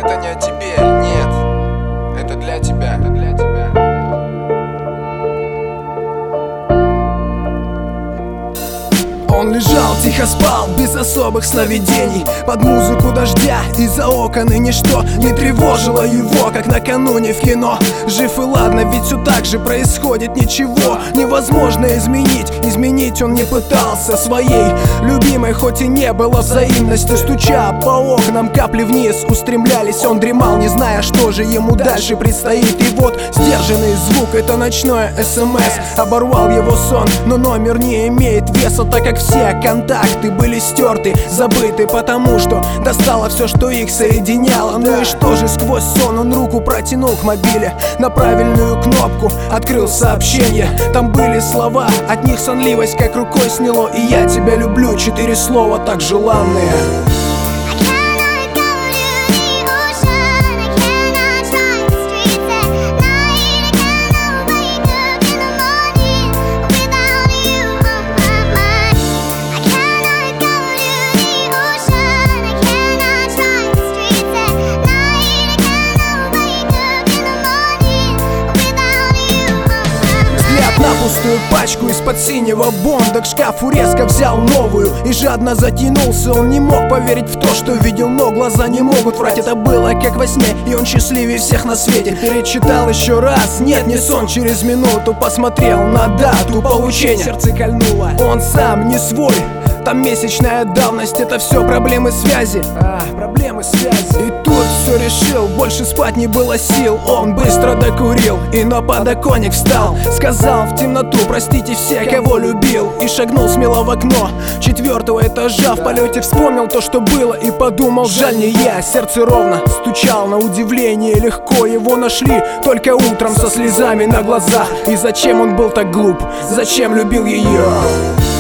Это не о тебе, нет. Это для тебя, это для тебя. Он лежал, тихо спал, без особых сновидений, под музыку дождя, из-за окон и ничто не тревожило его, как накануне в кино. Жив и ладно, ведь все так же происходит, ничего невозможно изменить. Изменить он не пытался своей любимой, хоть и не было взаимности. Стуча по окнам, капли вниз устремлялись. Он дремал, не зная, что же ему дальше предстоит. И вот сдержанный звук, это ночное СМС, оборвал его сон, но номер не имеет веса, так как все контакты были стерты, забыты, потому что достало все, что их соединяло. Ну и что же, сквозь сон он руку протянул к мобиле, на правильную кнопку открыл сообщение. Там были слова, от них сонливость как рукой сняло. И я тебя люблю, 4 слова так желанные. На пустую пачку из-под синего бонда к шкафу резко взял новую и жадно затянулся. Он не мог поверить в то, что видел, но глаза не могут врать. Это было как во сне, и он счастливее всех на свете. Перечитал еще раз, нет, не сон, через минуту посмотрел на дату получения. Сердце кольнуло, он сам не свой. Там месячная давность, это все проблемы связи. Проблемы связи. И тут все решил, больше спать не было сил. Он быстро докурил и на подоконник встал. Сказал в темноту: простите все, кого любил. И шагнул смело в окно 4-го этажа. В полете вспомнил то, что было, и подумал: жаль, не я. Сердце ровно стучал, на удивление легко. Его нашли только утром со слезами на глазах. И зачем он был так глуп? Зачем любил ее?